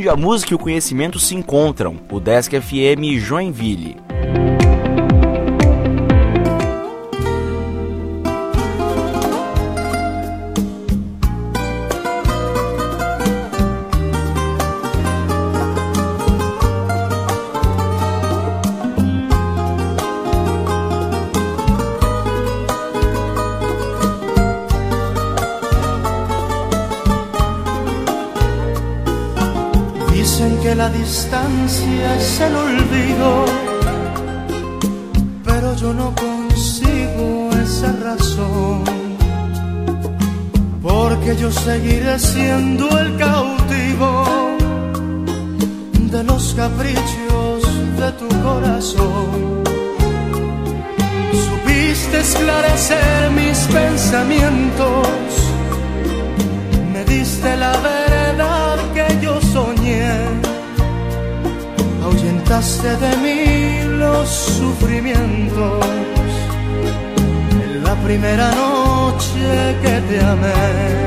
onde a música e o conhecimento se encontram. O Desk FM Joinville. Dicen que la distancia es el olvido, pero yo no consigo esa razón, porque yo seguiré siendo el cautivo de los caprichos de tu corazón. Supiste esclarecer mis pensamientos, me diste la verdad que yo soñé, ahuyentaste de mí los sufrimientos en la primera noche que te amé.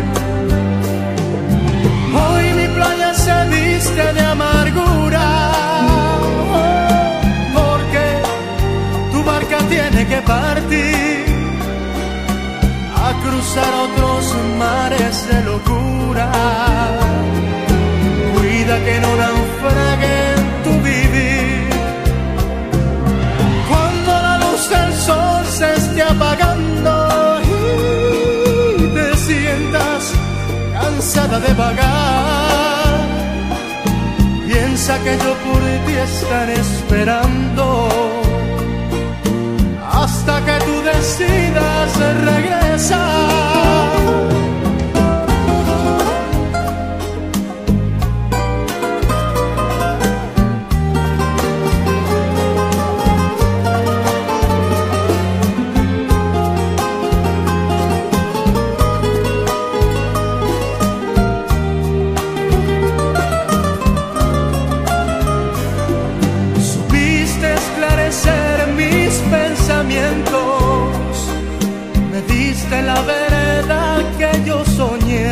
Hoy mi playa se viste de amargura, porque tu barca tiene que partir a cruzar otros mares de locura. Cuida que no naufrague en tu vivir. Cuando la luz del sol se esté apagando y te sientas cansada de vagar, piensa que yo por ti estaré esperando hasta que tú decidas regresar. Supiste esclarecer mis pensamientos, me diste la verdad que yo soñé,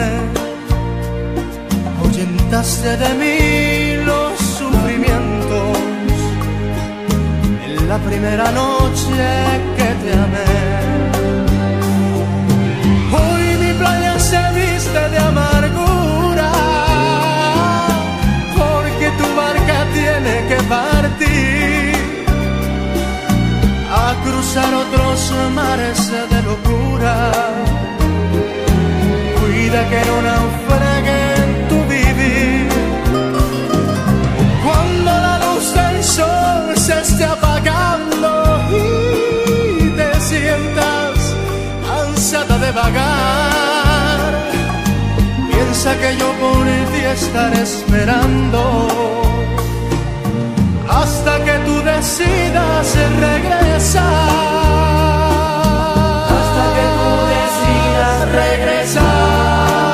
ahuyentaste de mí los sufrimientos en la primera noche que te amé. Hoy mi playa se viste de amargura, porque tu barca tiene que partir a cruzar otros mares de locura. Cuida que no naufrague en tu vivir. Cuando la luz del sol se esté apagando y te sientas cansada de vagar, piensa que yo por ti estaré esperando hasta que tú decidas regresar. Hasta que tú decidas regresar.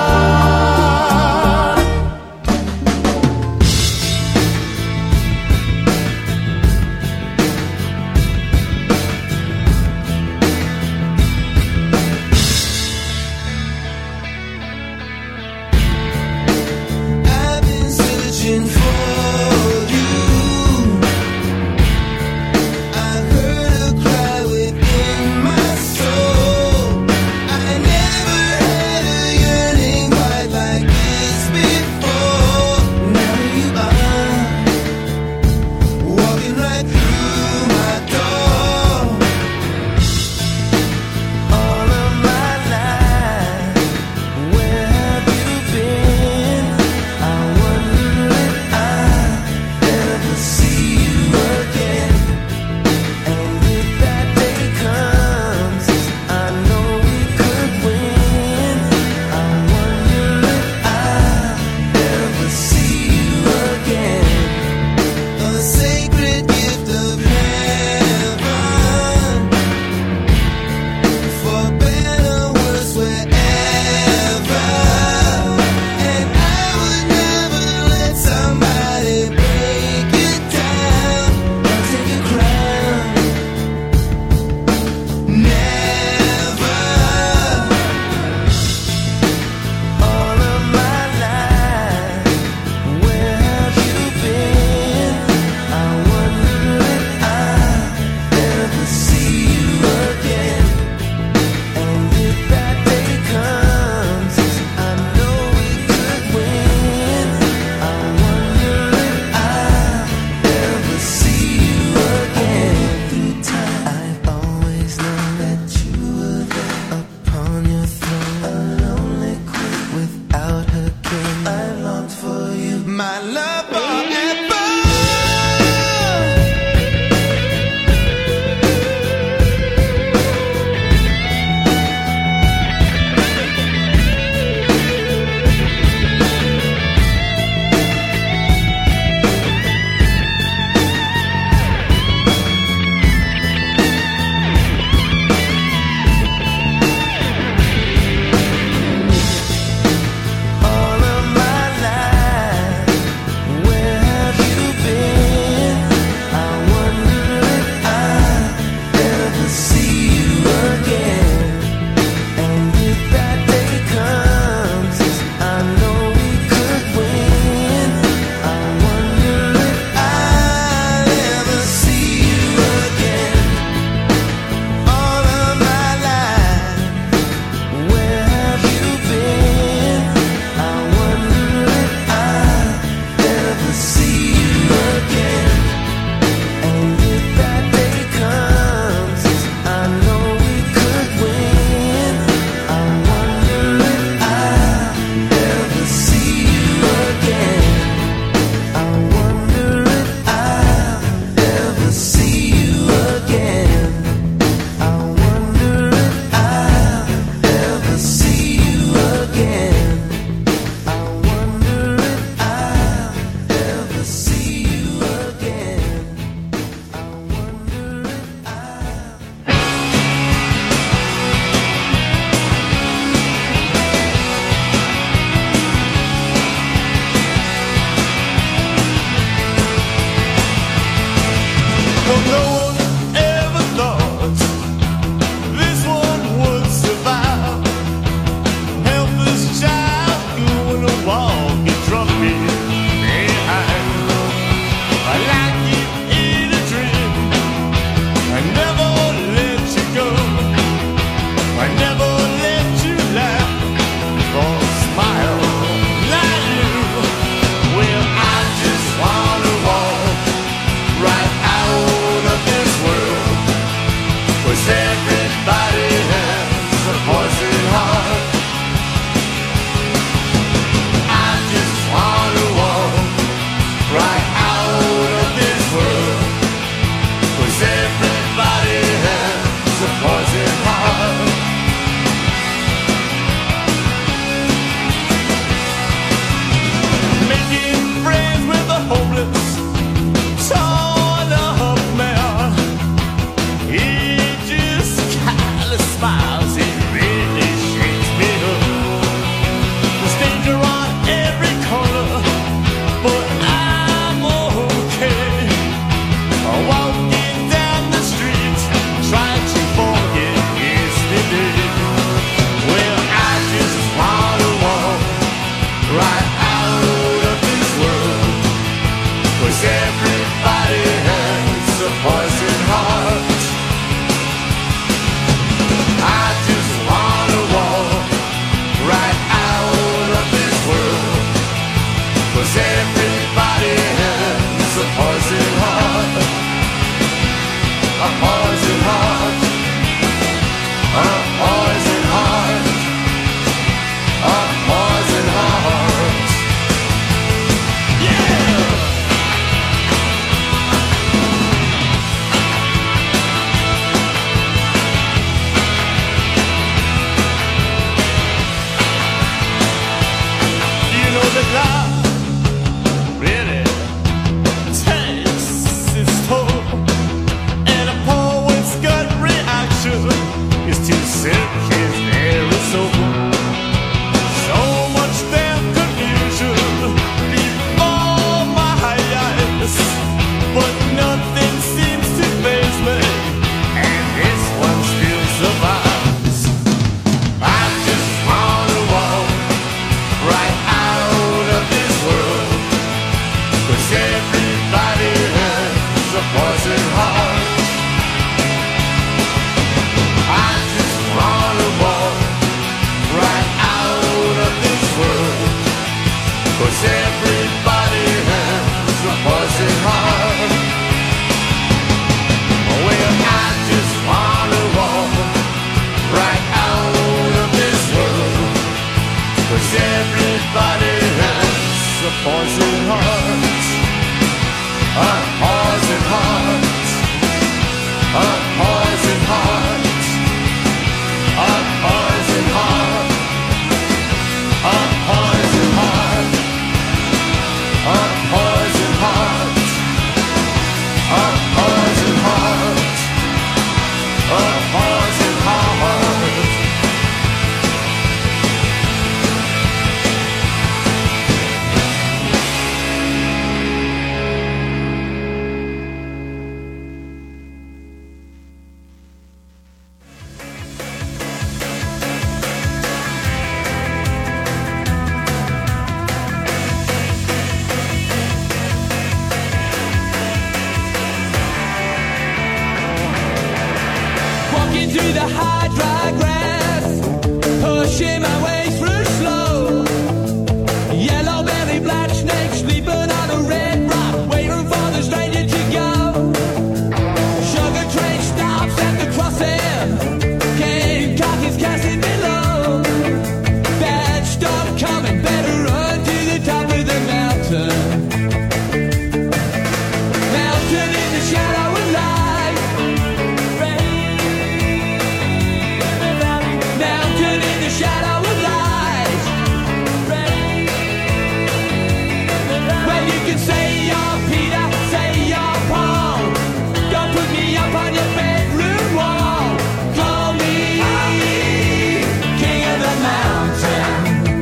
I've been searching for you. I heard poison heart, a poison heart, a poison heart. Yeah! You know that love really takes its toll, and a poet's gut reaction is to sink his very soul. So much damn confusion before my eyes, but nothing seems to faze me, and this one still survives. I just wanna walk right out of this world, 'cause everybody has a poison heart. I just wanna walk right out of this world, 'cause everybody has a poison heart. Well, I just wanna walk right out of this world, 'cause everybody has a poison heart, a poison heart, a poison heart, a poison heart, a poison heart, a poison heart, a poison heart, a poison heart. Walking through the high, dry grass, pushing my way through slow. Yellow belly, black snake, sleeping on a red rock, waiting for the stranger to go. Sugar train stops at the crossing, Cane cock is casting below. Bad stuff coming, better run to the top of the mountain. Mountain in the shadow of light. Mountain in the shadow of light. Well, you can say you're Peter, say you're Paul. Don't put me up on your bedroom wall. Call me king of the mountain.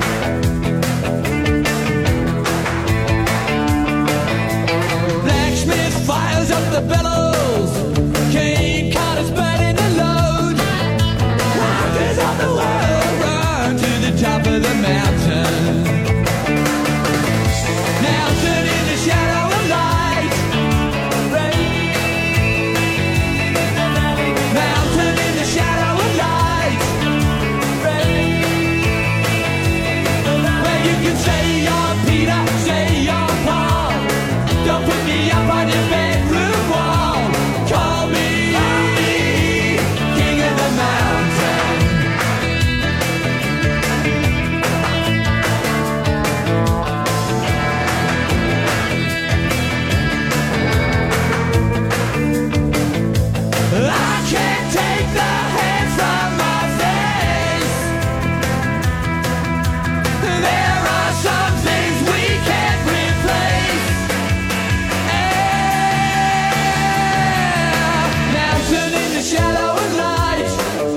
Blacksmith fires up the bellows. Cane Carter's burning the load. Rockers of the world run to the top of the mountain. Mountain in the shadow of light. Mountain in the shadow of light. Well, you can say you're Peter, say you're Paul. Don't put me up on your bedroom wall. Call me king of the mountain. I can't take the hands from my face. There are some things we can't replace. Mountain in the shadow of light.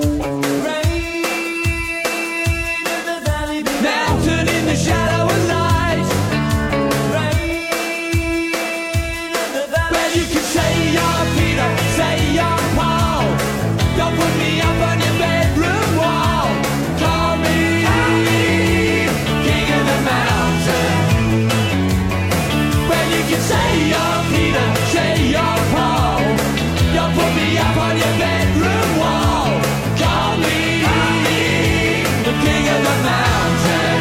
Mountain in the shadow of light. Well, you can say you're Peter, say you're Paul. Don't put me up on your bedroom wall. Call me king of the mountain. Well, you can say you're Peter, say you're Paul. Don't put me up on your bedroom wall. Call me the king of the mountain.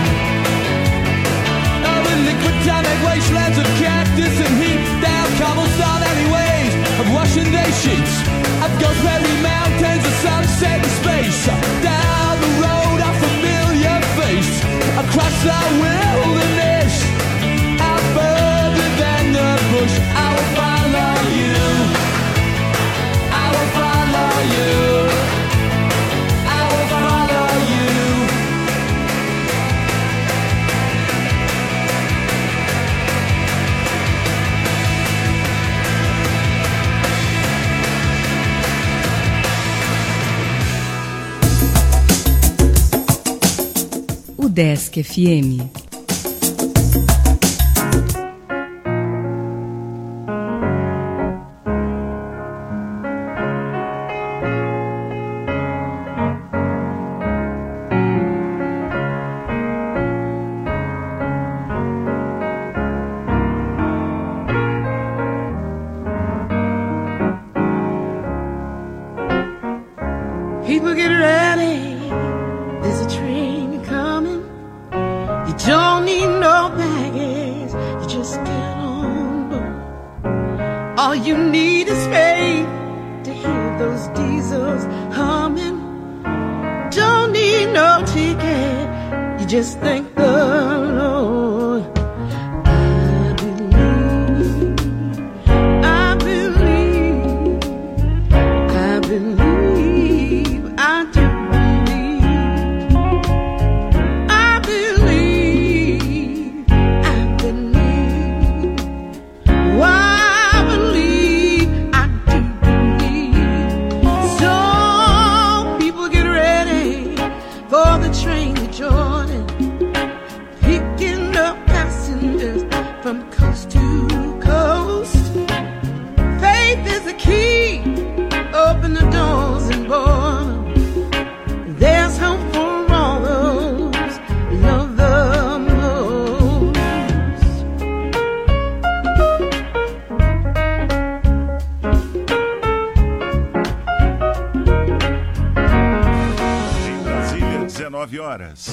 Over liquid tonic wastelands of cactus and heat, down cobblestone alleyways of washing day sheets at Gooseberry Mountains, the sunset space. Down the road, a familiar face. Across the wilderness, out further than the bush. I will follow you. I will follow you. I will follow you. O Desk FM. People get ready, there's a train coming. You don't need no baggage, you just get on board. All you need is faith to hear those diesels humming. Don't need no ticket, you just thank the Lord. I believe, I believe, I do believe. I believe, I believe. Why I believe, I do believe. So people get ready for the train to Jordan, picking up passengers from coast to coast. Faith is the key, open the doors and board. There's hope for all those who love the most. Em Brasília, 19 horas.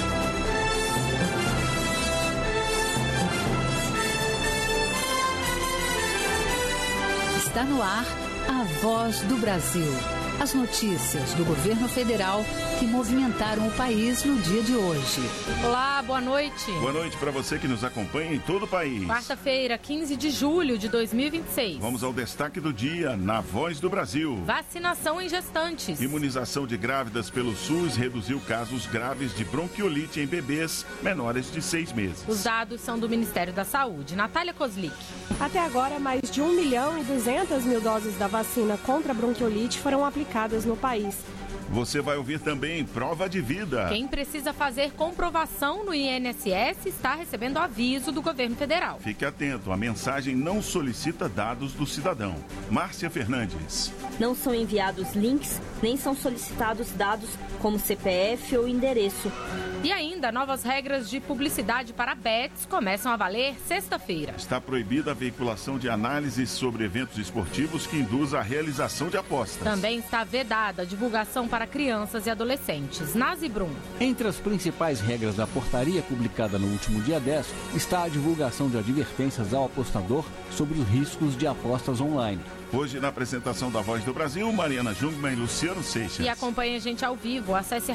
Está no ar a Voz do Brasil. As notícias do governo federal que movimentaram o país no dia de hoje. Olá, boa noite. Boa noite para você que nos acompanha em todo o país. Quarta-feira, 15 de julho de 2026. Vamos ao destaque do dia na Voz do Brasil. Vacinação em gestantes. Imunização de grávidas pelo SUS reduziu casos graves de bronquiolite em bebês menores de 6 meses. Os dados são do Ministério da Saúde. Natália Kozlik. Até agora, mais de 1.200.000 doses da vacina contra a bronquiolite foram aplicadas no país. Você vai ouvir também prova de vida. Quem precisa fazer comprovação no INSS está recebendo aviso do governo federal. Fique atento, a mensagem não solicita dados do cidadão. Márcia Fernandes. Não são enviados links, nem são solicitados dados como CPF ou endereço. E ainda, novas regras de publicidade para bets começam a valer sexta-feira. Está proibida a veiculação de análises sobre eventos esportivos que induzam a realização de apostas. Também está vedada a divulgação para crianças e adolescentes. Nazi Brum. Entre as principais regras da portaria publicada no último dia 10 está a divulgação de advertências ao apostador sobre os riscos de apostas online. Hoje, na apresentação da Voz do Brasil, Mariana Jungmann e Luciano Seixas. E acompanhe a gente ao vivo. Acesse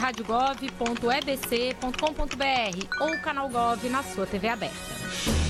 radiogov.edc.com.br ou o canal Gov na sua TV aberta.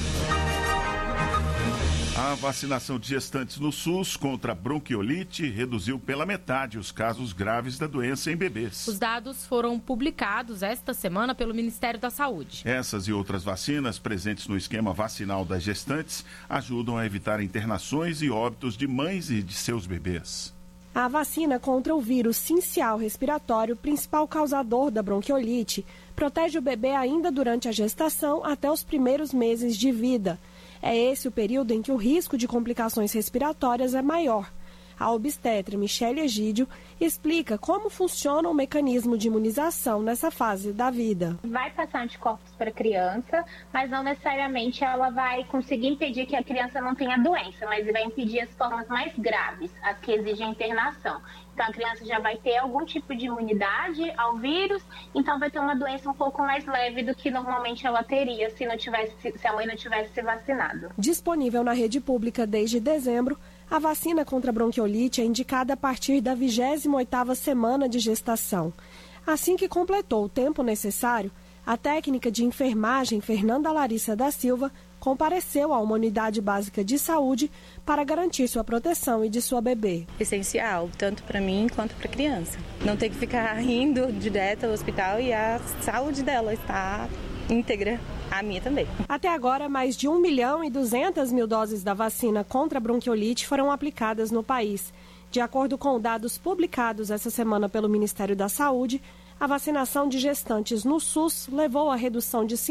A vacinação de gestantes no SUS contra a bronquiolite reduziu pela metade os casos graves da doença em bebês. Os dados foram publicados esta semana pelo Ministério da Saúde. Essas e outras vacinas presentes no esquema vacinal das gestantes ajudam a evitar internações e óbitos de mães e de seus bebês. A vacina contra o vírus sincial respiratório, principal causador da bronquiolite, protege o bebê ainda durante a gestação até os primeiros meses de vida. É esse o período em que o risco de complicações respiratórias é maior. A obstetra Michele Egídio explica como funciona o mecanismo de imunização nessa fase da vida. Vai passar anticorpos para a criança, mas não necessariamente ela vai conseguir impedir que a criança não tenha doença, mas vai impedir as formas mais graves, as que exigem internação. Então a criança já vai ter algum tipo de imunidade ao vírus, então vai ter uma doença um pouco mais leve do que normalmente ela teria se a mãe não tivesse se vacinado. Disponível na rede pública desde dezembro, A vacina contra a bronquiolite é indicada a partir da 28ª semana de gestação. Assim que completou o tempo necessário, a técnica de enfermagem Fernanda Larissa da Silva compareceu a uma unidade básica de saúde para garantir sua proteção e de sua bebê. Essencial, tanto para mim quanto para a criança. Não ter que ficar indo direto ao hospital e a saúde dela está íntegra. A minha também. Até agora, mais de 1.200.000 doses da vacina contra a bronquiolite foram aplicadas no país. De acordo com dados publicados essa semana pelo Ministério da Saúde, a vacinação de gestantes no SUS levou à redução de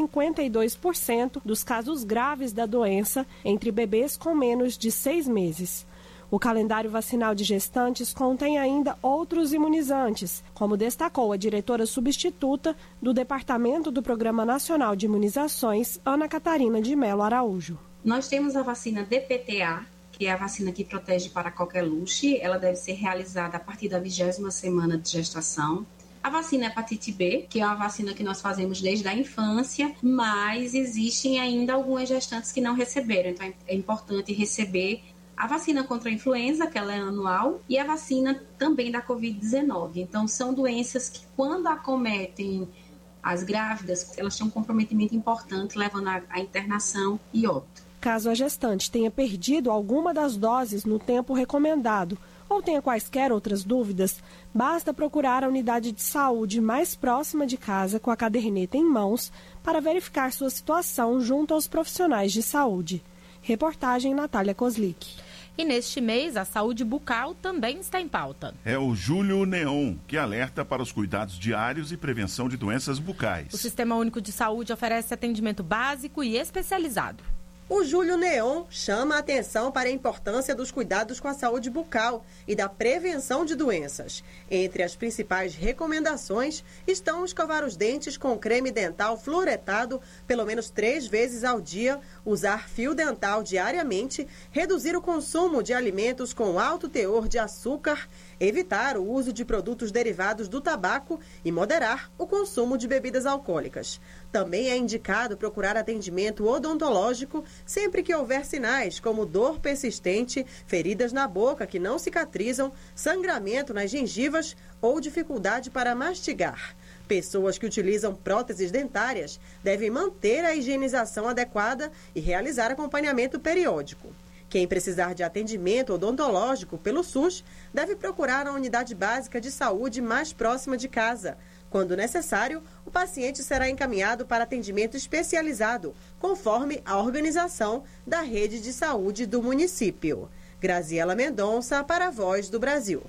52% dos casos graves da doença entre bebês com menos de 6 meses. O calendário vacinal de gestantes contém ainda outros imunizantes, como destacou a diretora substituta do Departamento do Programa Nacional de Imunizações, Ana Catarina de Melo Araújo. Nós temos a vacina DPTA, que é a vacina que protege para qualquer luxe. Ela deve ser realizada a partir da 20ª semana de gestação. A vacina hepatite B, que é uma vacina que nós fazemos desde a infância, mas existem ainda algumas gestantes que não receberam, então é importante receber a vacina contra a influenza, que ela é anual, e a vacina também da Covid-19. Então, são doenças que, quando acometem as grávidas, elas têm um comprometimento importante, levando à internação e óbito. Caso a gestante tenha perdido alguma das doses no tempo recomendado ou tenha quaisquer outras dúvidas, basta procurar a unidade de saúde mais próxima de casa com a caderneta em mãos para verificar sua situação junto aos profissionais de saúde. Reportagem Natália Kozlik. E neste mês, a saúde bucal também está em pauta. É o Julho Neon, que alerta para os cuidados diários e prevenção de doenças bucais. O Sistema Único de Saúde oferece atendimento básico e especializado. O Julho Neon chama a atenção para a importância dos cuidados com a saúde bucal e da prevenção de doenças. Entre as principais recomendações estão escovar os dentes com creme dental fluoretado pelo menos 3 vezes ao dia, usar fio dental diariamente, reduzir o consumo de alimentos com alto teor de açúcar, evitar o uso de produtos derivados do tabaco e moderar o consumo de bebidas alcoólicas. Também é indicado procurar atendimento odontológico sempre que houver sinais como dor persistente, feridas na boca que não cicatrizam, sangramento nas gengivas ou dificuldade para mastigar. Pessoas que utilizam próteses dentárias devem manter a higienização adequada e realizar acompanhamento periódico. Quem precisar de atendimento odontológico pelo SUS deve procurar a unidade básica de saúde mais próxima de casa. Quando necessário, o paciente será encaminhado para atendimento especializado, conforme a organização da rede de saúde do município. Graziela Mendonça, para a Voz do Brasil.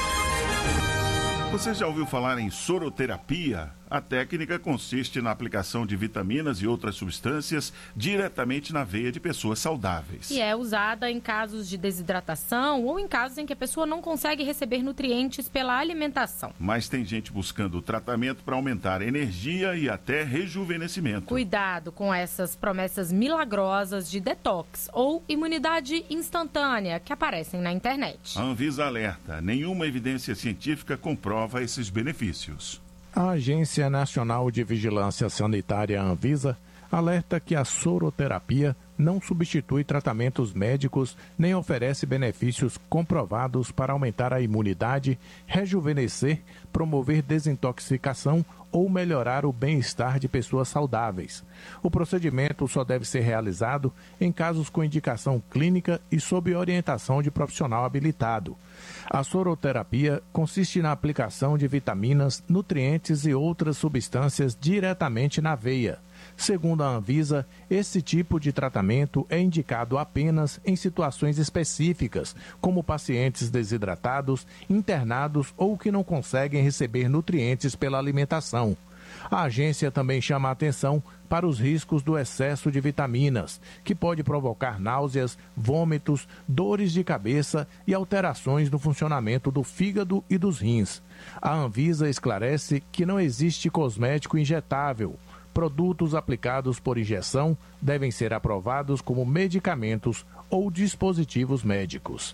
Você já ouviu falar em soroterapia? A técnica consiste na aplicação de vitaminas e outras substâncias diretamente na veia de pessoas saudáveis. E é usada em casos de desidratação ou em casos em que a pessoa não consegue receber nutrientes pela alimentação. Mas tem gente buscando tratamento para aumentar a energia e até rejuvenescimento. Cuidado com essas promessas milagrosas de detox ou imunidade instantânea que aparecem na internet. A Anvisa alerta: nenhuma evidência científica comprova esses benefícios. A Agência Nacional de Vigilância Sanitária, Anvisa, alerta que a soroterapia não substitui tratamentos médicos nem oferece benefícios comprovados para aumentar a imunidade, rejuvenescer, promover desintoxicação ou melhorar o bem-estar de pessoas saudáveis. O procedimento só deve ser realizado em casos com indicação clínica e sob orientação de profissional habilitado. A soroterapia consiste na aplicação de vitaminas, nutrientes e outras substâncias diretamente na veia. Segundo a Anvisa, esse tipo de tratamento é indicado apenas em situações específicas, como pacientes desidratados, internados ou que não conseguem receber nutrientes pela alimentação. A agência também chama a atenção para os riscos do excesso de vitaminas, que pode provocar náuseas, vômitos, dores de cabeça e alterações no funcionamento do fígado e dos rins. A Anvisa esclarece que não existe cosmético injetável. Produtos aplicados por injeção devem ser aprovados como medicamentos ou dispositivos médicos.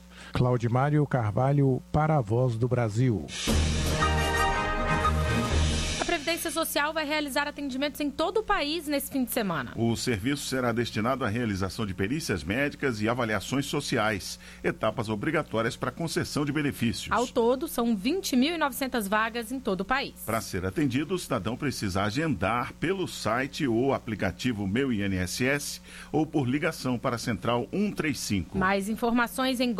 Claudimário Carvalho, para a Voz do Brasil. A Previdência Social vai realizar atendimentos em todo o país nesse fim de semana. O serviço será destinado à realização de perícias médicas e avaliações sociais, etapas obrigatórias para concessão de benefícios. Ao todo, são 20.900 vagas em todo o país. Para ser atendido, o cidadão precisa agendar pelo site ou aplicativo Meu INSS ou por ligação para a Central 135. Mais informações em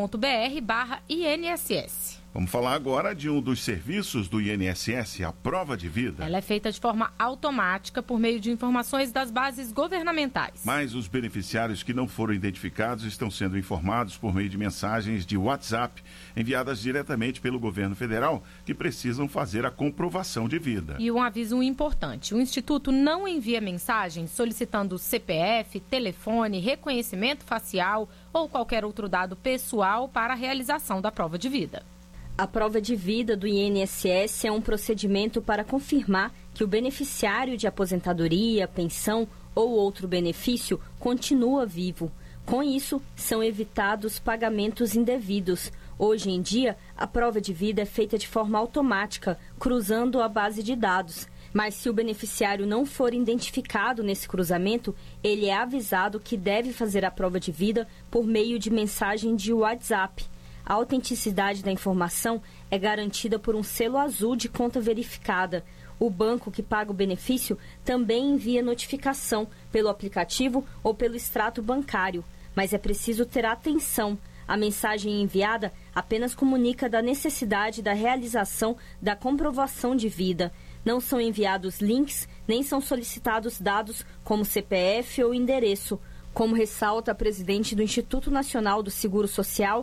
gov.br/INSS. Vamos falar agora de um dos serviços do INSS, a prova de vida. Ela é feita de forma automática por meio de informações das bases governamentais. Mas os beneficiários que não foram identificados estão sendo informados por meio de mensagens de WhatsApp enviadas diretamente pelo governo federal que precisam fazer a comprovação de vida. E um aviso importante, o Instituto não envia mensagens solicitando CPF, telefone, reconhecimento facial ou qualquer outro dado pessoal para a realização da prova de vida. A prova de vida do INSS é um procedimento para confirmar que o beneficiário de aposentadoria, pensão ou outro benefício continua vivo. Com isso, são evitados pagamentos indevidos. Hoje em dia, a prova de vida é feita de forma automática, cruzando a base de dados. Mas se o beneficiário não for identificado nesse cruzamento, ele é avisado que deve fazer a prova de vida por meio de mensagem de WhatsApp. A autenticidade da informação é garantida por um selo azul de conta verificada. O banco que paga o benefício também envia notificação pelo aplicativo ou pelo extrato bancário. Mas é preciso ter atenção. A mensagem enviada apenas comunica da necessidade da realização da comprovação de vida. Não são enviados links, nem são solicitados dados como CPF ou endereço. Como ressalta a presidente do Instituto Nacional do Seguro Social,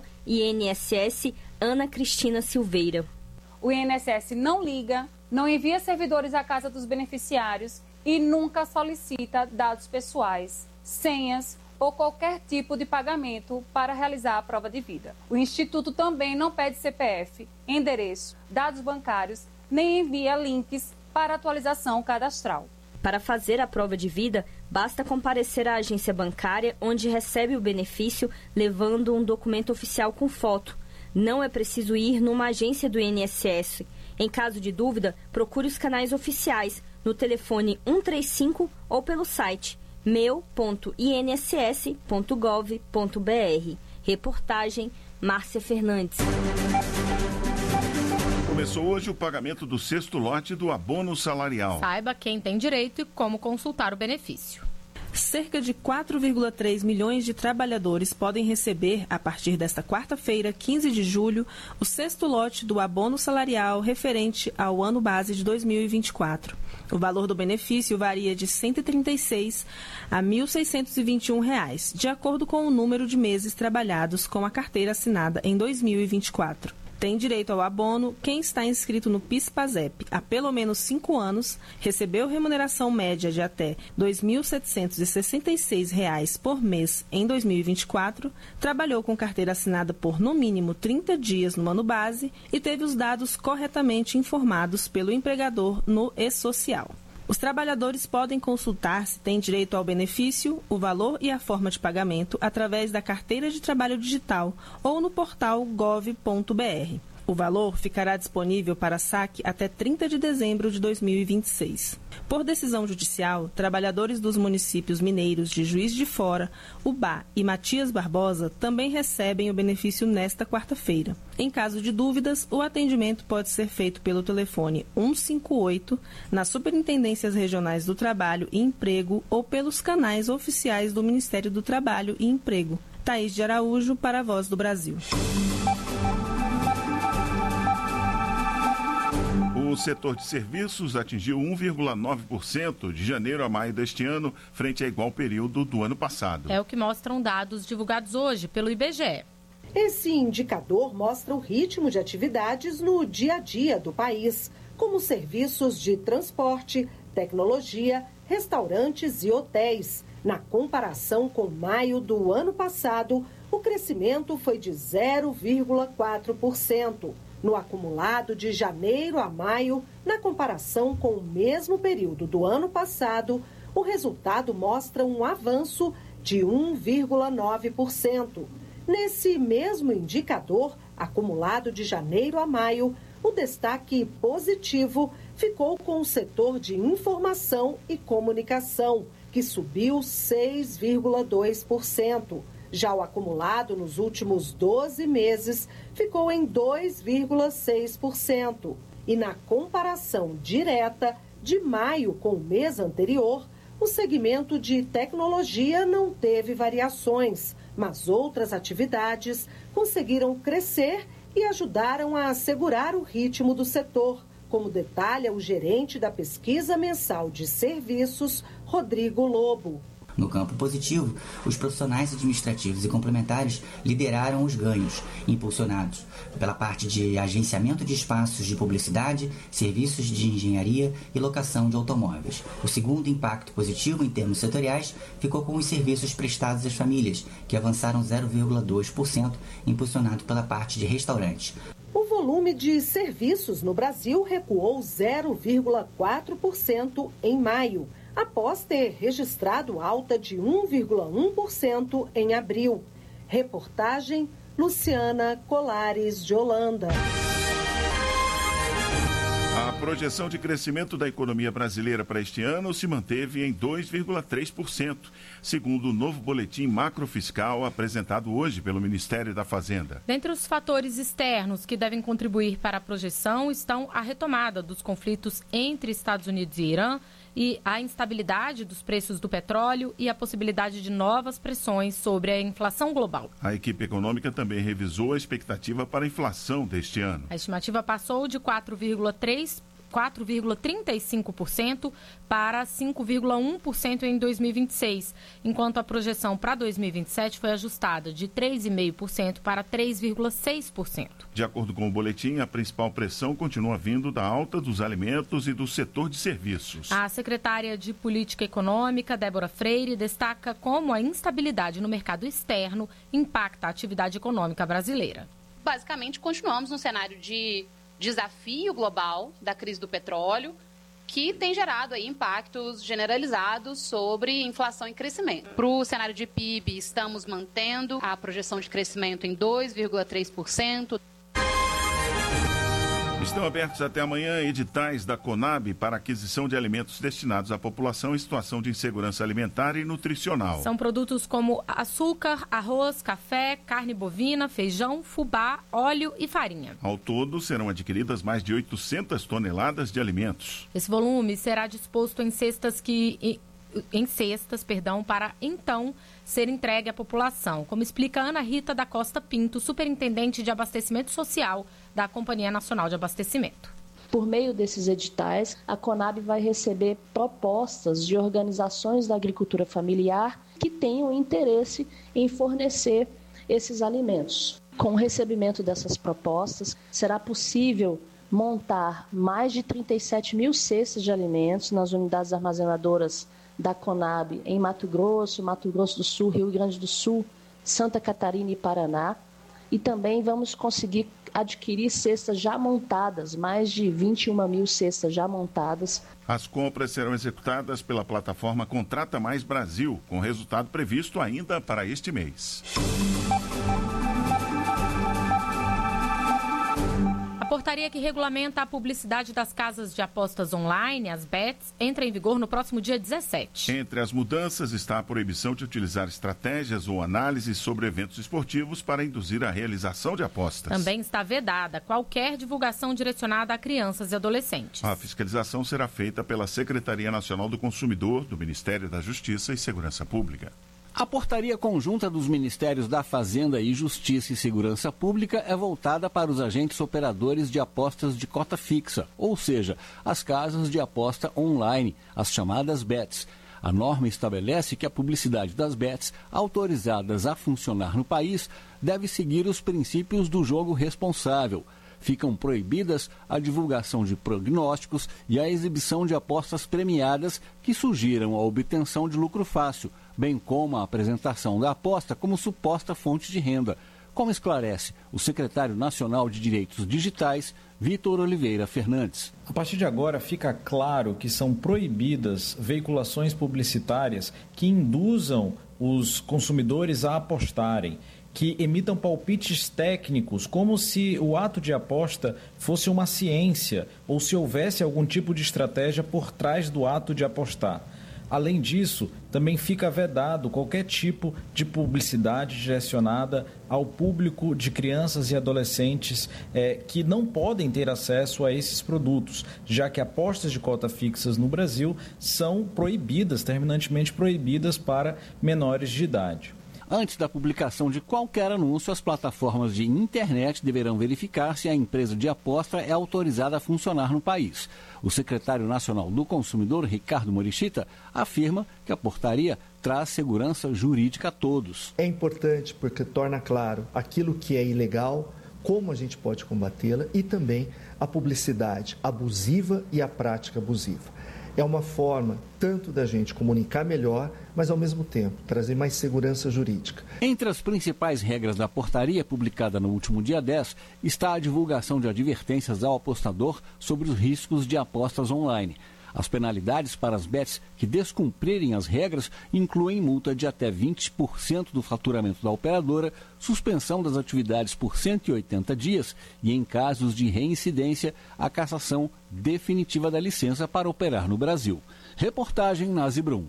INSS, Ana Cristina Silveira. O INSS não liga, não envia servidores à casa dos beneficiários e nunca solicita dados pessoais, senhas ou qualquer tipo de pagamento para realizar a prova de vida. O Instituto também não pede CPF, endereço, dados bancários, nem envia links para atualização cadastral. Para fazer a prova de vida, basta comparecer à agência bancária onde recebe o benefício levando um documento oficial com foto. Não é preciso ir numa agência do INSS. Em caso de dúvida, procure os canais oficiais no telefone 135 ou pelo site meu.inss.gov.br. Reportagem Márcia Fernandes. Começou hoje o pagamento do sexto lote do abono salarial. Saiba quem tem direito e como consultar o benefício. Cerca de 4,3 milhões de trabalhadores podem receber, a partir desta quarta-feira, 15 de julho, o sexto lote do abono salarial referente ao ano base de 2024. O valor do benefício varia de R$ 136 a R$ 1.621, de acordo com o número de meses trabalhados com a carteira assinada em 2024. Tem direito ao abono quem está inscrito no PIS/PASEP há pelo menos 5 anos, recebeu remuneração média de até R$ 2.766 por mês em 2024, trabalhou com carteira assinada por no mínimo 30 dias no ano base e teve os dados corretamente informados pelo empregador no e-social. Os trabalhadores podem consultar se têm direito ao benefício, o valor e a forma de pagamento através da carteira de trabalho digital ou no portal gov.br. O valor ficará disponível para saque até 30 de dezembro de 2026. Por decisão judicial, trabalhadores dos municípios mineiros de Juiz de Fora, Ubá e Matias Barbosa também recebem o benefício nesta quarta-feira. Em caso de dúvidas, o atendimento pode ser feito pelo telefone 158, nas Superintendências Regionais do Trabalho e Emprego ou pelos canais oficiais do Ministério do Trabalho e Emprego. Thaís de Araújo, para a Voz do Brasil. O setor de serviços atingiu 1,9% de janeiro a maio deste ano, frente a igual período do ano passado. É o que mostram dados divulgados hoje pelo IBGE. Esse indicador mostra o ritmo de atividades no dia a dia do país, como serviços de transporte, tecnologia, restaurantes e hotéis. Na comparação com maio do ano passado, o crescimento foi de 0,4%. No acumulado de janeiro a maio, na comparação com o mesmo período do ano passado, o resultado mostra um avanço de 1,9%. Nesse mesmo indicador, acumulado de janeiro a maio, O destaque positivo ficou com o setor de informação e comunicação, que subiu 6,2%. Já o acumulado nos últimos 12 meses ficou em 2,6%. E na comparação direta de maio com o mês anterior, o segmento de tecnologia não teve variações, mas outras atividades conseguiram crescer e ajudaram a assegurar o ritmo do setor, como detalha o gerente da pesquisa mensal de serviços, Rodrigo Lobo. No campo positivo, os profissionais administrativos e complementares lideraram os ganhos, impulsionados pela parte de agenciamento de espaços de publicidade, serviços de engenharia e locação de automóveis. O segundo impacto positivo em termos setoriais ficou com os serviços prestados às famílias, que avançaram 0,2%, impulsionado pela parte de restaurantes. O volume de serviços no Brasil recuou 0,4% em maio, após ter registrado alta de 1,1% em abril. Reportagem Luciana Colares de Holanda. A projeção de crescimento da economia brasileira para este ano se manteve em 2,3%, segundo o novo boletim macrofiscal apresentado hoje pelo Ministério da Fazenda. Dentre os fatores externos que devem contribuir para a projeção estão a retomada dos conflitos entre Estados Unidos e Irã, e a instabilidade dos preços do petróleo e a possibilidade de novas pressões sobre a inflação global. A equipe econômica também revisou a expectativa para a inflação deste ano. A estimativa passou de 4,35% para 5,1% em 2026, enquanto a projeção para 2027 foi ajustada de 3,5% para 3,6%. De acordo com o boletim, a principal pressão continua vindo da alta dos alimentos e do setor de serviços. A secretária de Política Econômica, Débora Freire, destaca como a instabilidade no mercado externo impacta a atividade econômica brasileira. Basicamente, continuamos num cenário de desafio global da crise do petróleo, que tem gerado aí impactos generalizados sobre inflação e crescimento. Para o cenário de PIB, estamos mantendo a projeção de crescimento em 2,3%. Estão abertos até amanhã editais da Conab para aquisição de alimentos destinados à população em situação de insegurança alimentar e nutricional. São produtos como açúcar, arroz, café, carne bovina, feijão, fubá, óleo e farinha. Ao todo, serão adquiridas mais de 800 toneladas de alimentos. Esse volume será disposto em cestas para então ser entregue à população, como explica Ana Rita da Costa Pinto, superintendente de abastecimento social da Companhia Nacional de Abastecimento. Por meio desses editais, a Conab vai receber propostas de organizações da agricultura familiar que tenham interesse em fornecer esses alimentos. Com o recebimento dessas propostas, será possível montar mais de 37 mil cestas de alimentos nas unidades armazenadoras da Conab em Mato Grosso do Sul, Rio Grande do Sul, Santa Catarina e Paraná. E também vamos conseguir adquirir cestas já montadas, mais de 21 mil cestas já montadas. As compras serão executadas pela plataforma Contrata Mais Brasil, com resultado previsto ainda para este mês. A portaria que regulamenta a publicidade das casas de apostas online, as bets, entra em vigor no próximo dia 17. Entre as mudanças está a proibição de utilizar estratégias ou análises sobre eventos esportivos para induzir a realização de apostas. Também está vedada qualquer divulgação direcionada a crianças e adolescentes. A fiscalização será feita pela Secretaria Nacional do Consumidor, do Ministério da Justiça e Segurança Pública. A portaria conjunta dos Ministérios da Fazenda e Justiça e Segurança Pública é voltada para os agentes operadores de apostas de cota fixa, ou seja, as casas de aposta online, as chamadas bets. A norma estabelece que a publicidade das bets, autorizadas a funcionar no país, deve seguir os princípios do jogo responsável. Ficam proibidas a divulgação de prognósticos e a exibição de apostas premiadas que sugiram a obtenção de lucro fácil, bem como a apresentação da aposta como suposta fonte de renda, como esclarece o secretário nacional de Direitos Digitais, Vitor Oliveira Fernandes. A partir de agora fica claro que são proibidas veiculações publicitárias que induzam os consumidores a apostarem, que emitam palpites técnicos, como se o ato de aposta fosse uma ciência ou se houvesse algum tipo de estratégia por trás do ato de apostar. Além disso, também fica vedado qualquer tipo de publicidade direcionada ao público de crianças e adolescentes que não podem ter acesso a esses produtos, já que apostas de cota fixas no Brasil são proibidas, terminantemente proibidas para menores de idade. Antes da publicação de qualquer anúncio, as plataformas de internet deverão verificar se a empresa de aposta é autorizada a funcionar no país. O secretário nacional do consumidor, Ricardo Morichita, afirma que a portaria traz segurança jurídica a todos. É importante porque torna claro aquilo que é ilegal, como a gente pode combatê-la e também a publicidade abusiva e a prática abusiva. É uma forma tanto da gente comunicar melhor, mas ao mesmo tempo trazer mais segurança jurídica. Entre as principais regras da portaria publicada no último dia 10 está a divulgação de advertências ao apostador sobre os riscos de apostas online. As penalidades para as bets que descumprirem as regras incluem multa de até 20% do faturamento da operadora, suspensão das atividades por 180 dias e, em casos de reincidência, a cassação definitiva da licença para operar no Brasil. Reportagem Nazi Brum.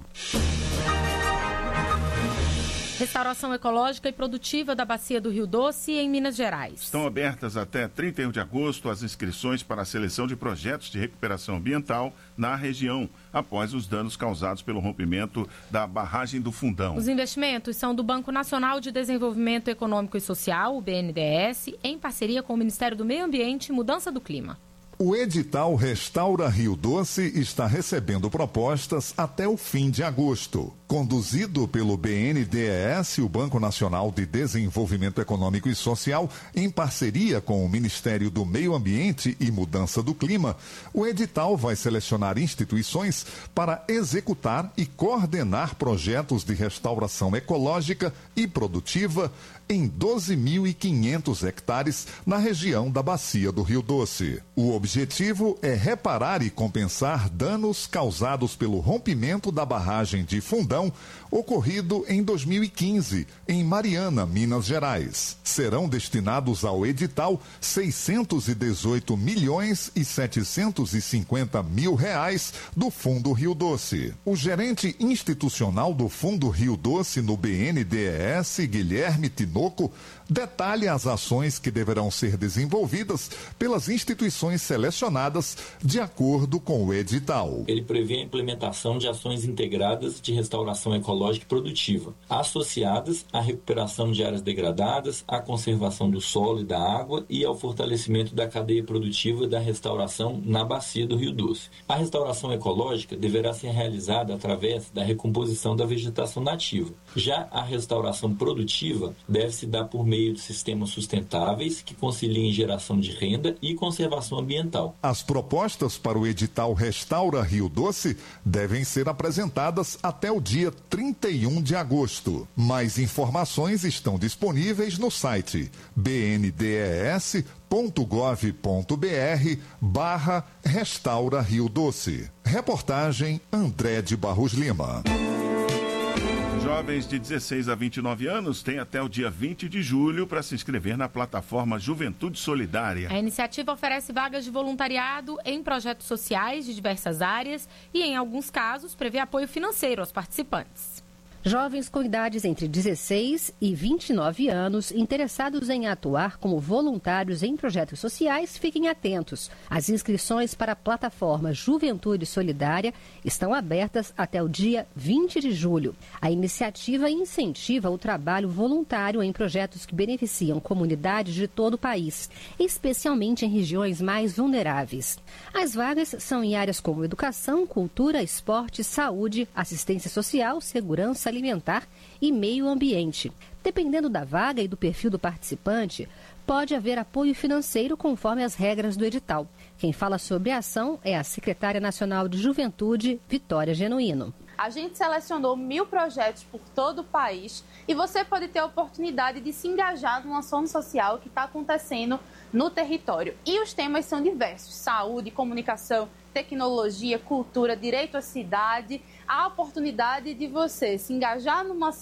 Restauração ecológica e produtiva da Bacia do Rio Doce, em Minas Gerais. Estão abertas até 31 de agosto as inscrições para a seleção de projetos de recuperação ambiental na região, após os danos causados pelo rompimento da barragem do Fundão. Os investimentos são do Banco Nacional de Desenvolvimento Econômico e Social, o BNDES, em parceria com o Ministério do Meio Ambiente e Mudança do Clima. O edital Restaura Rio Doce está recebendo propostas até o fim de agosto. Conduzido pelo BNDES, o Banco Nacional de Desenvolvimento Econômico e Social, em parceria com o Ministério do Meio Ambiente e Mudança do Clima, o edital vai selecionar instituições para executar e coordenar projetos de restauração ecológica e produtiva em 12.500 hectares na região da Bacia do Rio Doce. O objetivo é reparar e compensar danos causados pelo rompimento da barragem de Fundão, ocorrido em 2015, em Mariana, Minas Gerais. Serão destinados ao edital 618.750.000 reais do Fundo Rio Doce. O gerente institucional do Fundo Rio Doce no BNDES, Guilherme Tinoco, detalha as ações que deverão ser desenvolvidas pelas instituições selecionadas de acordo com o edital. Ele prevê a implementação de ações integradas de restauração ecológica e produtiva, associadas à recuperação de áreas degradadas, à conservação do solo e da água e ao fortalecimento da cadeia produtiva da restauração na Bacia do Rio Doce. A restauração ecológica deverá ser realizada através da recomposição da vegetação nativa. Já a restauração produtiva deve se dar por meio de sistemas sustentáveis que conciliem geração de renda e conservação ambiental. As propostas para o edital Restaura Rio Doce devem ser apresentadas até o dia 31 de agosto. Mais informações estão disponíveis no site bndes.gov.br/Restaura Rio Doce. Reportagem André de Barros Lima. Jovens de 16 a 29 anos têm até o dia 20 de julho para se inscrever na plataforma Juventude Solidária. A iniciativa oferece vagas de voluntariado em projetos sociais de diversas áreas e, em alguns casos, prevê apoio financeiro aos participantes. Jovens com idades entre 16 e 29 anos interessados em atuar como voluntários em projetos sociais, fiquem atentos. As inscrições para a plataforma Juventude Solidária estão abertas até o dia 20 de julho. A iniciativa incentiva o trabalho voluntário em projetos que beneficiam comunidades de todo o país, especialmente em regiões mais vulneráveis. As vagas são em áreas como educação, cultura, esporte, saúde, assistência social, segurança alimentar e meio ambiente. Dependendo da vaga e do perfil do participante, pode haver apoio financeiro conforme as regras do edital. Quem fala sobre a ação é a secretária nacional de Juventude, Vitória Genuíno. A gente selecionou 1.000 projetos por todo o país e você pode ter a oportunidade de se engajar numa ação social que está acontecendo no território. E os temas são diversos: saúde, comunicação, tecnologia, cultura, direito à cidade. Há a oportunidade de você se engajar numa ação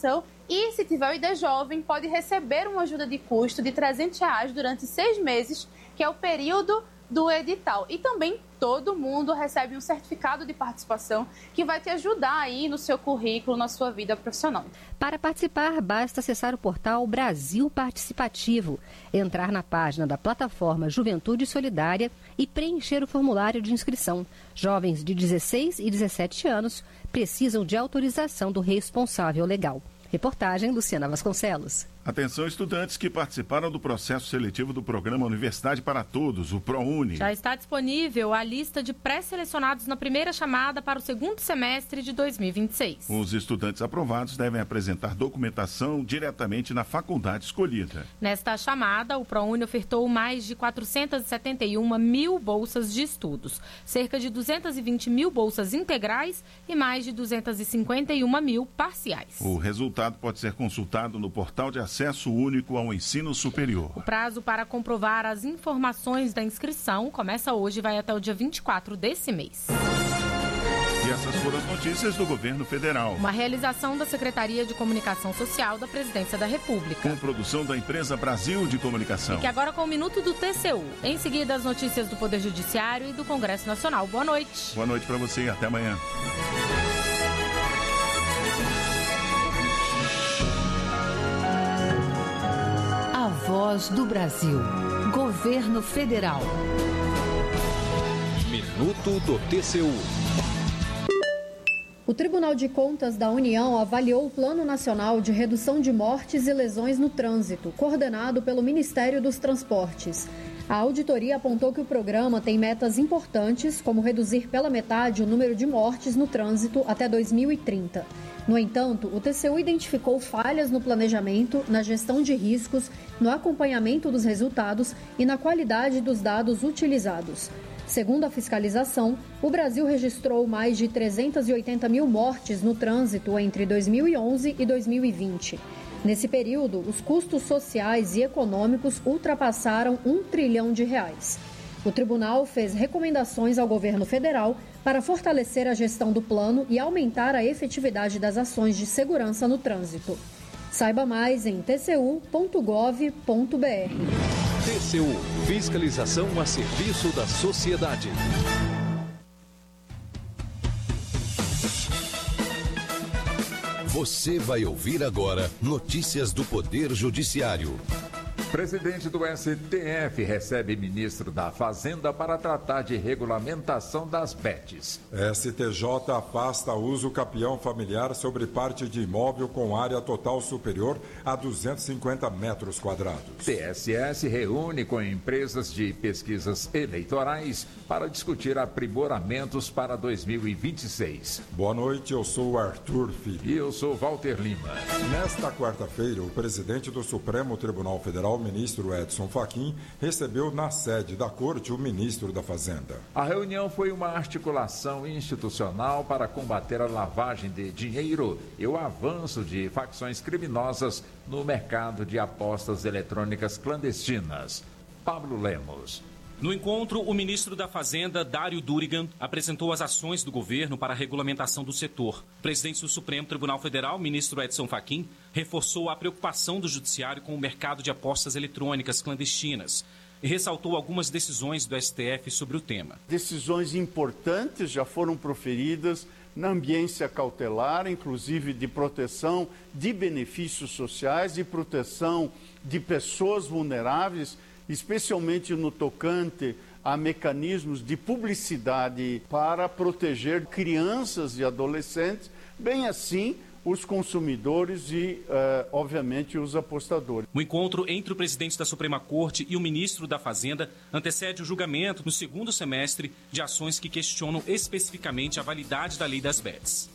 E se tiver o ID jovem, pode receber uma ajuda de custo de R$300 durante 6 meses, que é o período do edital. E também todo mundo recebe um certificado de participação que vai te ajudar aí no seu currículo, na sua vida profissional. Para participar, basta acessar o portal Brasil Participativo, entrar na página da plataforma Juventude Solidária e preencher o formulário de inscrição. Jovens de 16 e 17 anos precisam de autorização do responsável legal. Reportagem Luciana Vasconcelos. Atenção, estudantes que participaram do processo seletivo do programa Universidade para Todos, o ProUni. Já está disponível a lista de pré-selecionados na primeira chamada para o segundo semestre de 2026. Os estudantes aprovados devem apresentar documentação diretamente na faculdade escolhida. Nesta chamada, o ProUni ofertou mais de 471 mil bolsas de estudos, cerca de 220 mil bolsas integrais e mais de 251 mil parciais. O resultado pode ser consultado no portal de acesso único ao ensino superior. O prazo para comprovar as informações da inscrição começa hoje e vai até o dia 24 desse mês. E essas foram as notícias do governo federal. Uma realização da Secretaria de Comunicação Social da Presidência da República. Com produção da empresa Brasil de Comunicação. Fique agora com o Minuto do TCU. Em seguida, as notícias do Poder Judiciário e do Congresso Nacional. Boa noite. Boa noite para você e até amanhã. Voz do Brasil. Governo Federal. Minuto do TCU. O Tribunal de Contas da União avaliou o Plano Nacional de Redução de Mortes e Lesões no Trânsito, coordenado pelo Ministério dos Transportes. A auditoria apontou que o programa tem metas importantes, como reduzir pela metade o número de mortes no trânsito até 2030. No entanto, o TCU identificou falhas no planejamento, na gestão de riscos, no acompanhamento dos resultados e na qualidade dos dados utilizados. Segundo a fiscalização, o Brasil registrou mais de 380 mil mortes no trânsito entre 2011 e 2020. Nesse período, os custos sociais e econômicos ultrapassaram R$1 trilhão. O tribunal fez recomendações ao governo federal para fortalecer a gestão do plano e aumentar a efetividade das ações de segurança no trânsito. Saiba mais em tcu.gov.br. TCU, fiscalização a serviço da sociedade. Você vai ouvir agora notícias do Poder Judiciário. Presidente do STF recebe ministro da Fazenda para tratar de regulamentação das bets. STJ afasta uso capião familiar sobre parte de imóvel com área total superior a 250 metros quadrados. TSE se reúne com empresas de pesquisas eleitorais para discutir aprimoramentos para 2026. Boa noite, eu sou Arthur Filho. E eu sou Walter Lima. Nesta quarta-feira, o presidente do Supremo Tribunal Federal, ministro Edson Fachin, recebeu na sede da Corte o ministro da Fazenda. A reunião foi uma articulação institucional para combater a lavagem de dinheiro e o avanço de facções criminosas no mercado de apostas eletrônicas clandestinas. Pablo Lemos. No encontro, o ministro da Fazenda, Dário Durigan, apresentou as ações do governo para a regulamentação do setor. O presidente do Supremo Tribunal Federal, ministro Edson Fachin, reforçou a preocupação do judiciário com o mercado de apostas eletrônicas clandestinas e ressaltou algumas decisões do STF sobre o tema. Decisões importantes já foram proferidas na ambiência cautelar, inclusive de proteção de benefícios sociais e proteção de pessoas vulneráveis, especialmente no tocante a mecanismos de publicidade para proteger crianças e adolescentes, bem assim os consumidores e, obviamente, os apostadores. O encontro entre o presidente da Suprema Corte e o ministro da Fazenda antecede o julgamento no segundo semestre de ações que questionam especificamente a validade da lei das bets.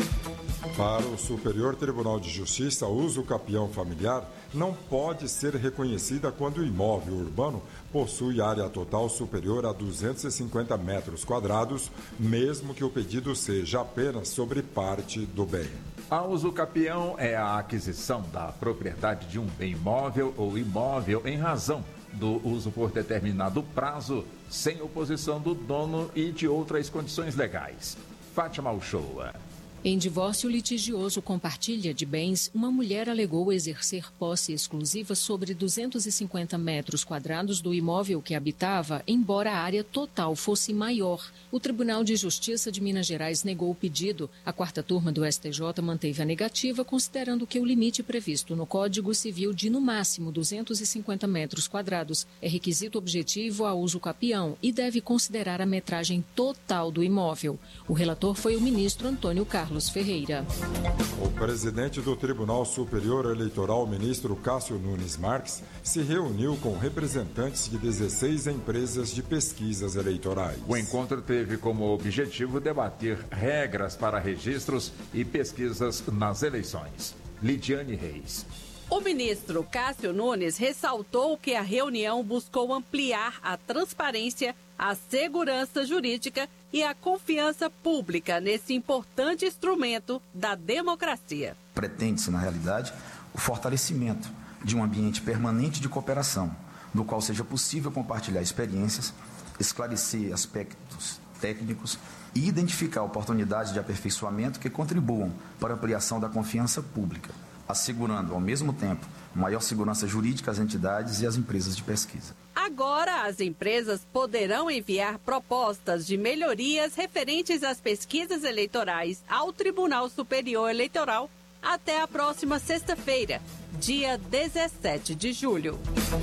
Para o Superior Tribunal de Justiça, o uso capião familiar não pode ser reconhecida quando o imóvel urbano possui área total superior a 250 metros quadrados, mesmo que o pedido seja apenas sobre parte do bem. A uso capião é a aquisição da propriedade de um bem imóvel ou imóvel em razão do uso por determinado prazo, sem oposição do dono e de outras condições legais. Fátima Uchoa. Em divórcio litigioso com partilha de bens, uma mulher alegou exercer posse exclusiva sobre 250 metros quadrados do imóvel que habitava, embora a área total fosse maior. O Tribunal de Justiça de Minas Gerais negou o pedido. A quarta turma do STJ manteve a negativa, considerando que o limite previsto no Código Civil de, no máximo, 250 metros quadrados é requisito objetivo a uso capião e deve considerar a metragem total do imóvel. O relator foi o ministro Antônio Carlos Ferreira. O presidente do Tribunal Superior Eleitoral, ministro Cássio Nunes Marques, se reuniu com representantes de 16 empresas de pesquisas eleitorais. O encontro teve como objetivo debater regras para registros e pesquisas nas eleições. Lidiane Reis. O ministro Cássio Nunes ressaltou que a reunião buscou ampliar a transparência, a segurança jurídica e a confiança pública nesse importante instrumento da democracia. Pretende-se, na realidade, o fortalecimento de um ambiente permanente de cooperação, no qual seja possível compartilhar experiências, esclarecer aspectos técnicos e identificar oportunidades de aperfeiçoamento que contribuam para a ampliação da confiança pública, assegurando, ao mesmo tempo, maior segurança jurídica às entidades e às empresas de pesquisa. Agora, as empresas poderão enviar propostas de melhorias referentes às pesquisas eleitorais ao Tribunal Superior Eleitoral até a próxima sexta-feira, dia 17 de julho.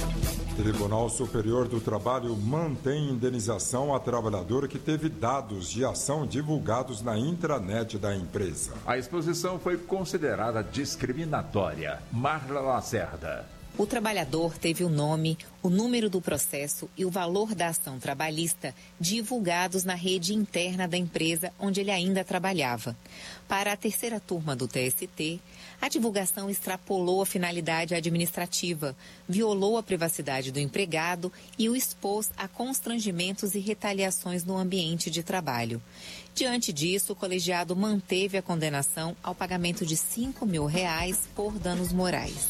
Tribunal Superior do Trabalho mantém indenização a trabalhadora que teve dados de ação divulgados na intranet da empresa. A exposição foi considerada discriminatória. Marla Lacerda. O trabalhador teve o nome, o número do processo e o valor da ação trabalhista divulgados na rede interna da empresa onde ele ainda trabalhava. Para a terceira turma do TST, a divulgação extrapolou a finalidade administrativa, violou a privacidade do empregado e o expôs a constrangimentos e retaliações no ambiente de trabalho. Diante disso, o colegiado manteve a condenação ao pagamento de R$5.000 por danos morais.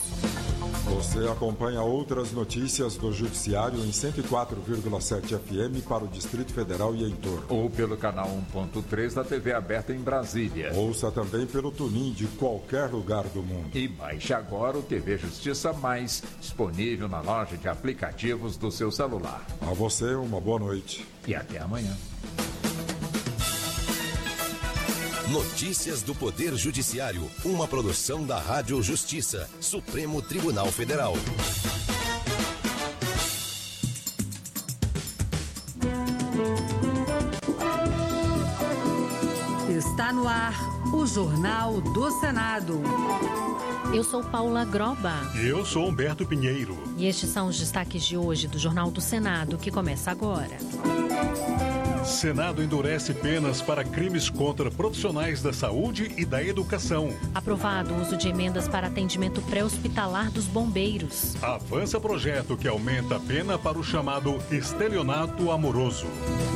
Você acompanha outras notícias do Judiciário em 104,7 FM para o Distrito Federal e em torno. Ou pelo canal 1.3 da TV aberta em Brasília. Ouça também pelo TuneIn de qualquer lugar do mundo. E baixe agora o TV Justiça Mais, disponível na loja de aplicativos do seu celular. A você, uma boa noite. E até amanhã. Notícias do Poder Judiciário, uma produção da Rádio Justiça, Supremo Tribunal Federal. Está no ar o Jornal do Senado. Eu sou Paula Groba. Eu sou Humberto Pinheiro. E estes são os destaques de hoje do Jornal do Senado, que começa agora. Senado endurece penas para crimes contra profissionais da saúde e da educação. Aprovado o uso de emendas para atendimento pré-hospitalar dos bombeiros. Avança projeto que aumenta a pena para o chamado estelionato amoroso.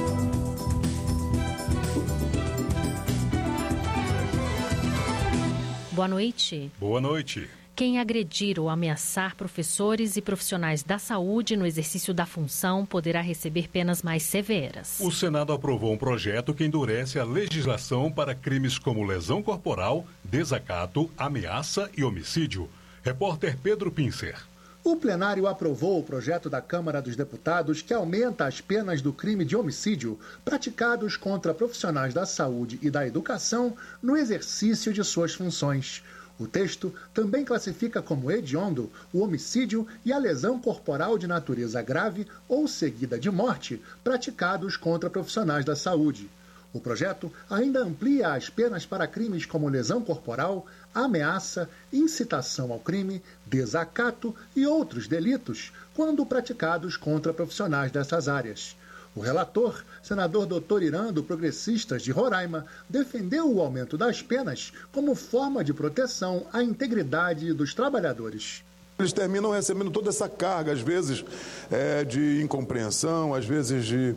Boa noite. Boa noite. Quem agredir ou ameaçar professores e profissionais da saúde no exercício da função poderá receber penas mais severas. O Senado aprovou um projeto que endurece a legislação para crimes como lesão corporal, desacato, ameaça e homicídio. Repórter Pedro Pincer. O plenário aprovou o projeto da Câmara dos Deputados que aumenta as penas do crime de homicídio praticados contra profissionais da saúde e da educação no exercício de suas funções. O texto também classifica como hediondo o homicídio e a lesão corporal de natureza grave ou seguida de morte praticados contra profissionais da saúde. O projeto ainda amplia as penas para crimes como lesão corporal, ameaça, incitação ao crime, desacato e outros delitos, quando praticados contra profissionais dessas áreas. O relator, senador Dr. Irã, do Progressistas de Roraima, defendeu o aumento das penas como forma de proteção à integridade dos trabalhadores. Eles terminam recebendo toda essa carga, às vezes de incompreensão, às vezes de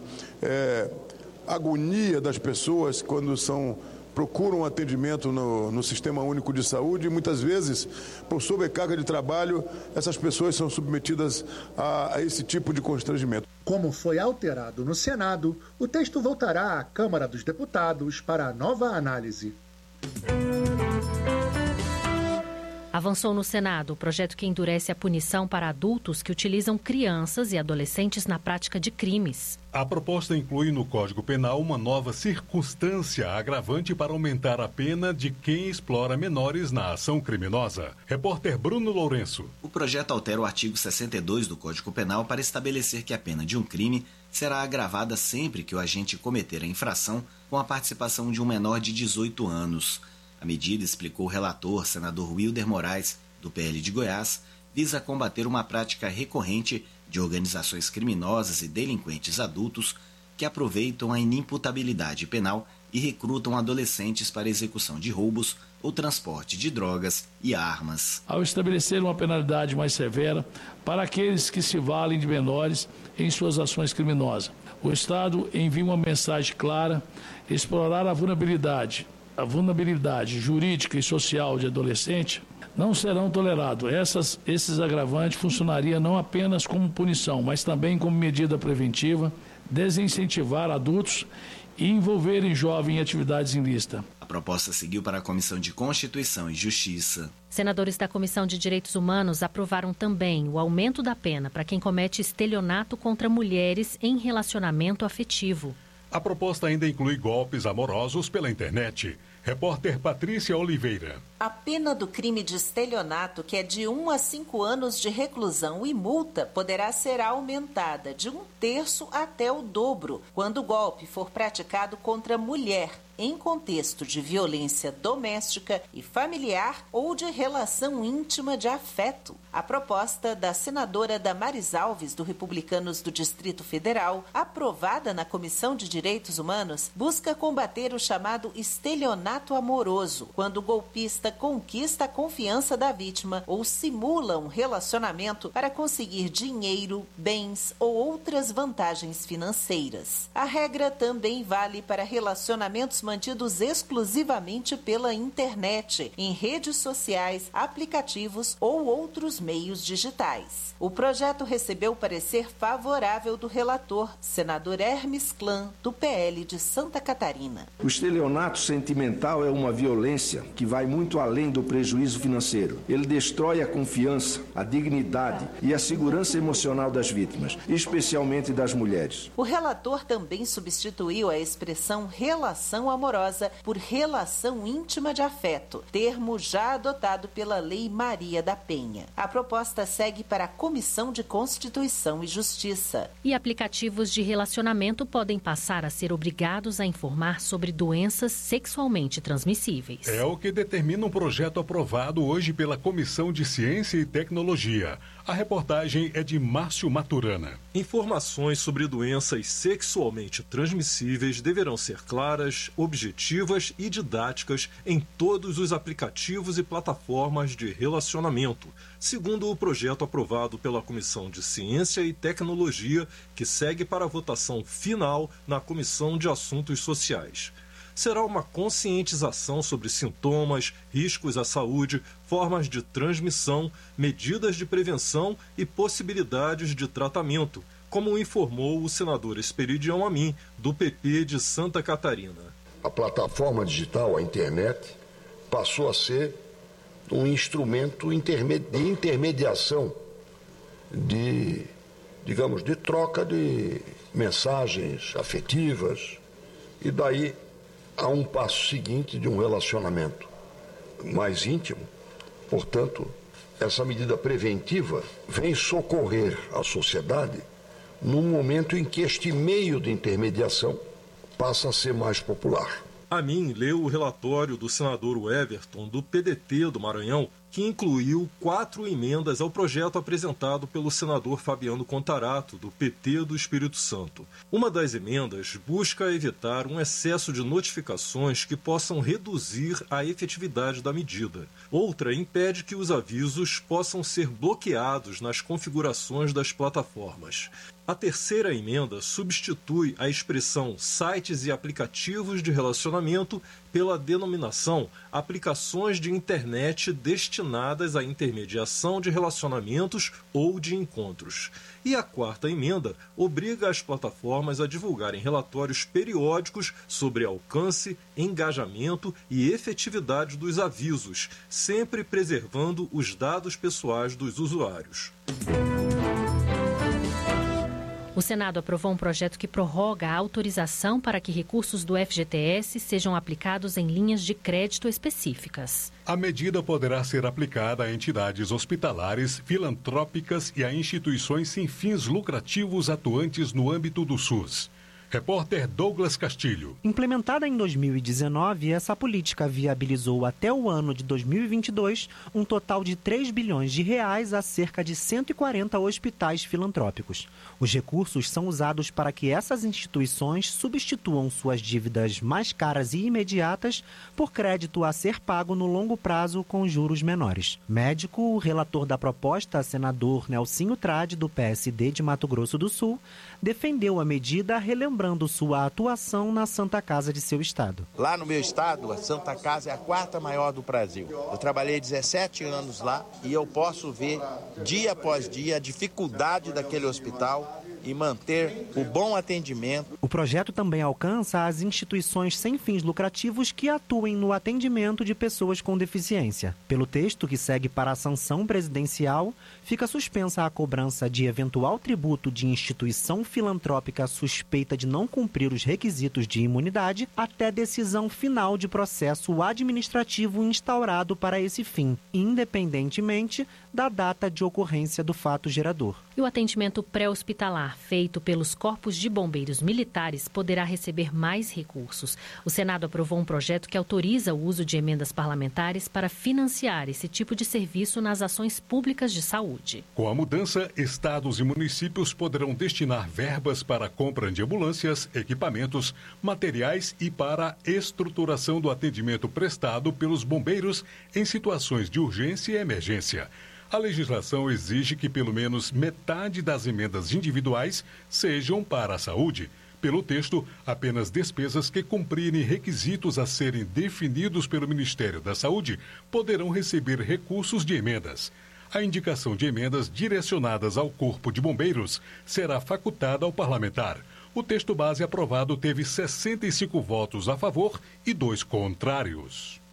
agonia das pessoas quando procuram um atendimento no Sistema Único de Saúde e muitas vezes, por sobrecarga de trabalho, essas pessoas são submetidas a esse tipo de constrangimento. Como foi alterado no Senado, o texto voltará à Câmara dos Deputados para a nova análise. Avançou no Senado o projeto que endurece a punição para adultos que utilizam crianças e adolescentes na prática de crimes. A proposta inclui no Código Penal uma nova circunstância agravante para aumentar a pena de quem explora menores na ação criminosa. Repórter Bruno Lourenço. O projeto altera o artigo 62 do Código Penal para estabelecer que a pena de um crime será agravada sempre que o agente cometer a infração com a participação de um menor de 18 anos. A medida, explicou o relator, senador Wilder Moraes, do PL de Goiás, visa combater uma prática recorrente de organizações criminosas e delinquentes adultos que aproveitam a inimputabilidade penal e recrutam adolescentes para execução de roubos ou transporte de drogas e armas. Ao estabelecer uma penalidade mais severa para aqueles que se valem de menores em suas ações criminosas, o Estado envia uma mensagem clara: explorar a vulnerabilidade jurídica e social de adolescente não serão tolerados. Esses agravantes funcionariam não apenas como punição, mas também como medida preventiva, desincentivar adultos e envolverem jovens em atividades ilícitas. A proposta seguiu para a Comissão de Constituição e Justiça. Senadores da Comissão de Direitos Humanos aprovaram também o aumento da pena para quem comete estelionato contra mulheres em relacionamento afetivo. A proposta ainda inclui golpes amorosos pela internet. Repórter Patrícia Oliveira. A pena do crime de estelionato, que é de 1 a 5 anos de reclusão e multa, poderá ser aumentada de 1/3 até o dobro quando o golpe for praticado contra mulher em contexto de violência doméstica e familiar ou de relação íntima de afeto. A proposta da senadora Damares Alves, do Republicanos do Distrito Federal, aprovada na Comissão de Direitos Humanos, busca combater o chamado estelionato amoroso, quando o golpista conquista a confiança da vítima ou simula um relacionamento para conseguir dinheiro, bens ou outras vantagens financeiras. A regra também vale para relacionamentos mantidos exclusivamente pela internet, em redes sociais, aplicativos ou outros meios digitais. O projeto recebeu parecer favorável do relator, senador Hermes Klan, do PL de Santa Catarina. O estelionato sentimental é uma violência que vai muito além do prejuízo financeiro. Ele destrói a confiança, a dignidade e a segurança emocional das vítimas, especialmente das mulheres. O relator também substituiu a expressão relação amorosa por relação íntima de afeto, termo já adotado pela Lei Maria da Penha. A proposta segue para a Comissão de Constituição e Justiça. E aplicativos de relacionamento podem passar a ser obrigados a informar sobre doenças sexualmente transmissíveis. É o que determina um projeto aprovado hoje pela Comissão de Ciência e Tecnologia. A reportagem é de Márcio Maturana. Informações sobre doenças sexualmente transmissíveis deverão ser claras, objetivas e didáticas em todos os aplicativos e plataformas de relacionamento, segundo o projeto aprovado pela Comissão de Ciência e Tecnologia, que segue para a votação final na Comissão de Assuntos Sociais. Será uma conscientização sobre sintomas, riscos à saúde, formas de transmissão, medidas de prevenção e possibilidades de tratamento, como informou o senador Esperidião Amin, do PP de Santa Catarina. A plataforma digital, a internet, passou a ser um instrumento de intermediação, de troca de mensagens afetivas, e daí há um passo seguinte de um relacionamento mais íntimo. Portanto, essa medida preventiva vem socorrer a sociedade num momento em que este meio de intermediação passa a ser mais popular. Amin leu o relatório do senador Everton, do PDT do Maranhão, que incluiu 4 emendas ao projeto apresentado pelo senador Fabiano Contarato, do PT do Espírito Santo. Uma das emendas busca evitar um excesso de notificações que possam reduzir a efetividade da medida. Outra impede que os avisos possam ser bloqueados nas configurações das plataformas. A terceira emenda substitui a expressão sites e aplicativos de relacionamento pela denominação aplicações de internet destinadas destinadas à intermediação de relacionamentos ou de encontros. E a quarta emenda obriga as plataformas a divulgarem relatórios periódicos sobre alcance, engajamento e efetividade dos avisos, sempre preservando os dados pessoais dos usuários. O Senado aprovou um projeto que prorroga a autorização para que recursos do FGTS sejam aplicados em linhas de crédito específicas. A medida poderá ser aplicada a entidades hospitalares, filantrópicas e a instituições sem fins lucrativos atuantes no âmbito do SUS. Repórter Douglas Castilho. Implementada em 2019, essa política viabilizou até o ano de 2022 um total de 3 bilhões de reais a cerca de 140 hospitais filantrópicos. Os recursos são usados para que essas instituições substituam suas dívidas mais caras e imediatas por crédito a ser pago no longo prazo com juros menores. Médico, o relator da proposta, senador Nelsinho Trade, do PSD de Mato Grosso do Sul, defendeu a medida relembrando sua atuação na Santa Casa de seu estado. Lá no meu estado, a Santa Casa é a quarta maior do Brasil. Eu trabalhei 17 anos lá e eu posso ver dia após dia a dificuldade daquele hospital e manter o bom atendimento. O projeto também alcança as instituições sem fins lucrativos que atuem no atendimento de pessoas com deficiência. Pelo texto que segue para a sanção presidencial, fica suspensa a cobrança de eventual tributo de instituição filantrópica suspeita de não cumprir os requisitos de imunidade até decisão final de processo administrativo instaurado para esse fim, independentemente da data de ocorrência do fato gerador. E o atendimento pré-hospitalar feito pelos corpos de bombeiros militares poderá receber mais recursos. O Senado aprovou um projeto que autoriza o uso de emendas parlamentares para financiar esse tipo de serviço nas ações públicas de saúde. Com a mudança, estados e municípios poderão destinar verbas para a compra de ambulâncias, equipamentos, materiais e para a estruturação do atendimento prestado pelos bombeiros em situações de urgência e emergência. A legislação exige que pelo menos metade das emendas individuais sejam para a saúde. Pelo texto, apenas despesas que cumprirem requisitos a serem definidos pelo Ministério da Saúde poderão receber recursos de emendas. A indicação de emendas direcionadas ao Corpo de Bombeiros será facultada ao parlamentar. O texto base aprovado teve 65 votos a favor e 2 contrários.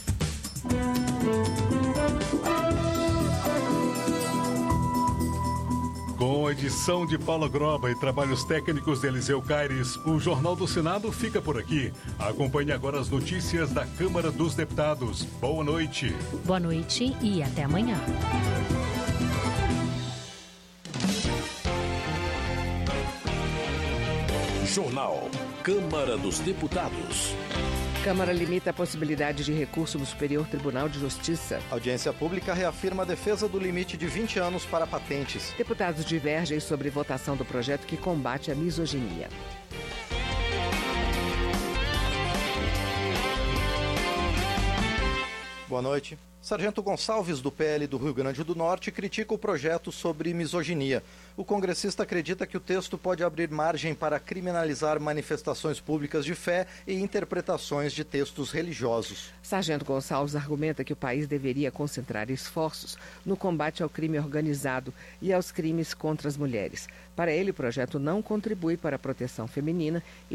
Com a edição de Paula Groba e trabalhos técnicos de Eliseu Caires, o Jornal do Senado fica por aqui. Acompanhe agora as notícias da Câmara dos Deputados. Boa noite. Boa noite e até amanhã. Jornal Câmara dos Deputados. Câmara limita a possibilidade de recurso no Superior Tribunal de Justiça. A audiência pública reafirma a defesa do limite de 20 anos para patentes. Deputados divergem sobre votação do projeto que combate a misoginia. Boa noite. Sargento Gonçalves, do PL do Rio Grande do Norte, critica o projeto sobre misoginia. O congressista acredita que o texto pode abrir margem para criminalizar manifestações públicas de fé e interpretações de textos religiosos. Sargento Gonçalves argumenta que o país deveria concentrar esforços no combate ao crime organizado e aos crimes contra as mulheres. Para ele, o projeto não contribui para a proteção feminina e